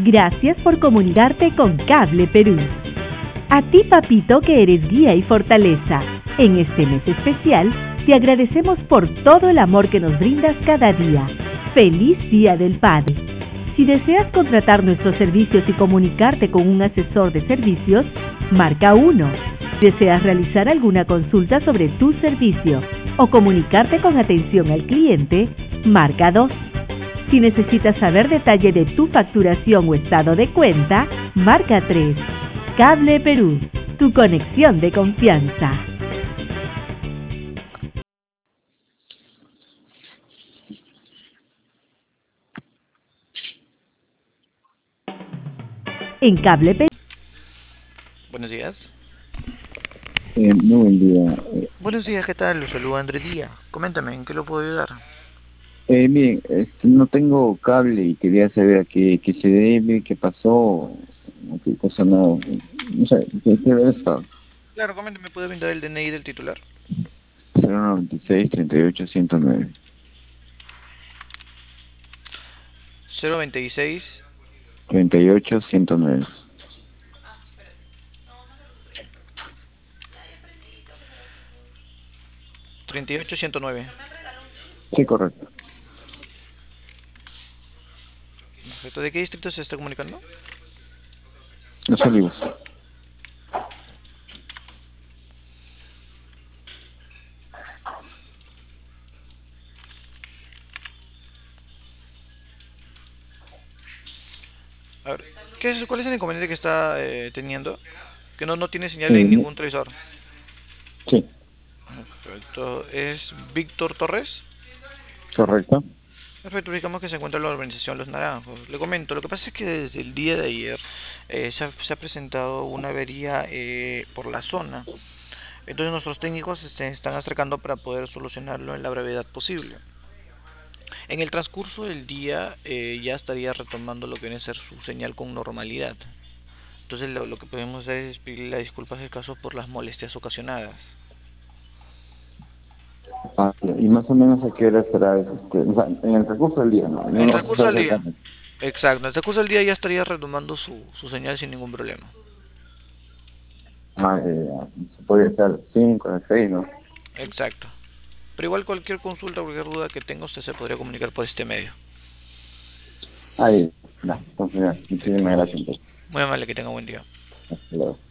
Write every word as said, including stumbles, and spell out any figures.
Gracias por comunicarte con Cable Perú. A ti, papito, que eres guía y fortaleza. En este mes especial, te agradecemos por todo el amor que nos brindas cada día. ¡Feliz Día del Padre! Si deseas contratar nuestros servicios y comunicarte con un asesor de servicios, marca uno. ¿Deseas realizar alguna consulta sobre tu servicio o comunicarte con atención al cliente? Marca dos. Si necesitas saber detalle de tu facturación o estado de cuenta, marca tres. Cable Perú, tu conexión de confianza. En Cable Perú. Buenos días. Eh, muy buen día. Eh, Buenos días, ¿qué tal? Los saluda Andrés Díaz. Coméntame, ¿en qué lo puedo ayudar? eh, bien, este, no tengo cable y quería saber a qué, qué se debe, qué pasó, o qué cosa no, no sé, qué, qué debe estar. Claro, coméntame, ¿puede brindar el D N I del titular? cero noventa y seis, treinta y ocho, ciento nueve. cero noventa y seis, treinta y ocho, ciento nueve. treinta y ocho, ciento nueve. Sí, correcto. Perfecto. ¿De qué distrito se está comunicando? Los Olivos. A ver, ¿qué es, ¿cuál es el inconveniente que está eh, teniendo? Que no, no tiene señal Eh, en no- ningún televisor. sí, Perfecto. ¿Es Víctor Torres? correcto. Perfecto, ubicamos que se encuentra en la organización Los Naranjos. Le comento, lo que pasa es que desde el día de ayer eh, se, ha, se ha presentado una avería eh, por la zona. Entonces nuestros técnicos se están acercando para poder solucionarlo en la brevedad posible. En el transcurso del día eh, ya estaría retomando lo que viene a ser su señal con normalidad. Entonces lo, lo que podemos hacer es pedirle las disculpas del caso por las molestias ocasionadas. Ah, y más o menos a qué hora será, este, o sea, en el recurso del día, ¿no? En el No se transcurso está del día, acercando. exacto, en el transcurso del día ya estaría retomando su, su señal sin ningún problema. Ah, eh, se puede estar a las cinco, a las seis, ¿no? Exacto. Pero igual cualquier consulta, cualquier duda que tenga usted se podría comunicar por este medio. Ahí, no, entonces, ya, Perfecto. muchísimas gracias, entonces. Muy amable, que tenga buen día. Hasta luego.